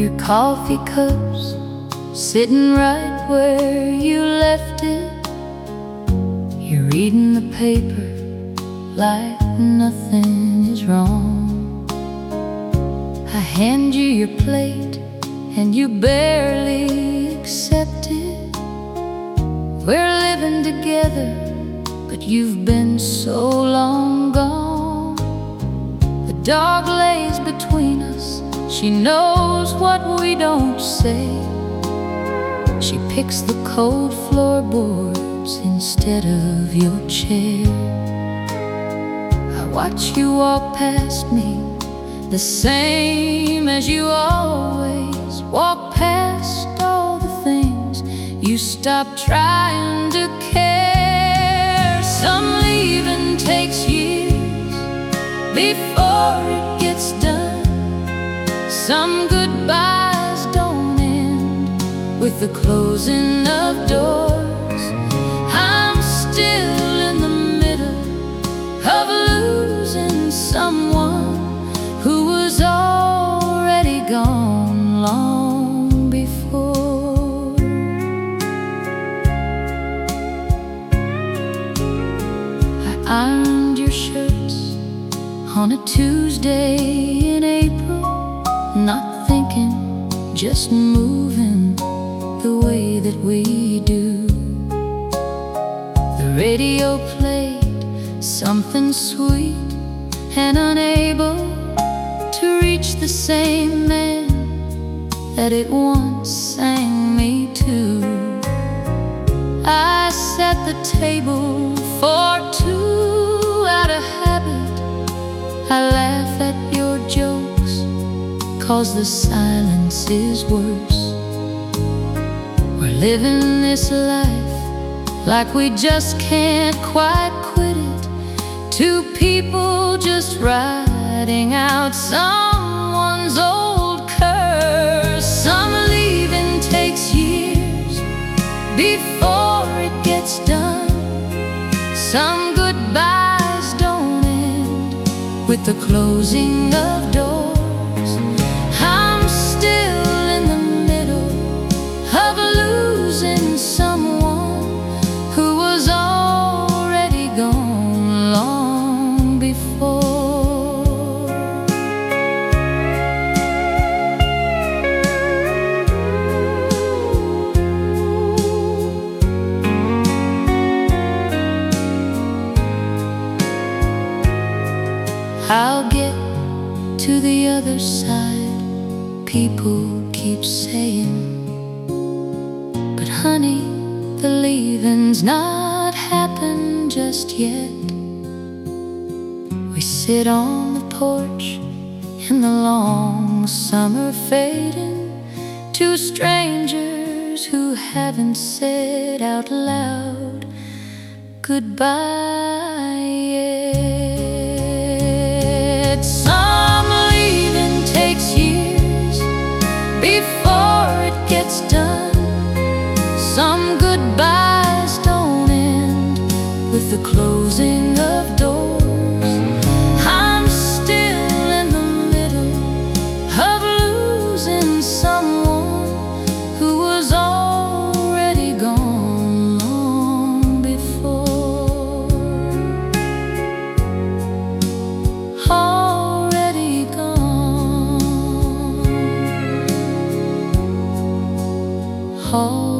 Your coffee cups sitting right where you left it. You're reading the paper like nothing is wrong. I hand you your plate and you barely accept it. We're living together, but you've been so long gone. The dog lays between us, she knows what we don't say. She picks the cold floorboards instead of your chair. I watch you walk past me, the same as you always walk past all the things you stopped trying to care. Some leaving takes years before it gets done. Some goodbyes don't end with the closing of doors. I'm still in the middle of losing someone who was already gone long before. I ironed your shirts on a Tuesday in April, not thinking, just moving the way that we do. The radio played something sweet, and unable to reach the same man that it once sang me to. I set the table for two out of habit. I laugh at your jokes, 'cause the silence is worse. We're living this life like we just can't quite quit it. Two people just riding out someone's old curse. Some leaving takes years before it gets done. Some goodbyes don't end with the closing of doors. I'm still in the middle of losing someone who was already gone long before. I'll get to the other side, people keep saying, but honey, the leaving's not happened just yet. We sit on the porch in the long summer fading, two strangers who haven't said out loud goodbye yet. Some leaving takes years before it gets done. Some goodbyes don't end with the closing of doors. I'm still in the middle of losing someone who was already gone long before. Already gone.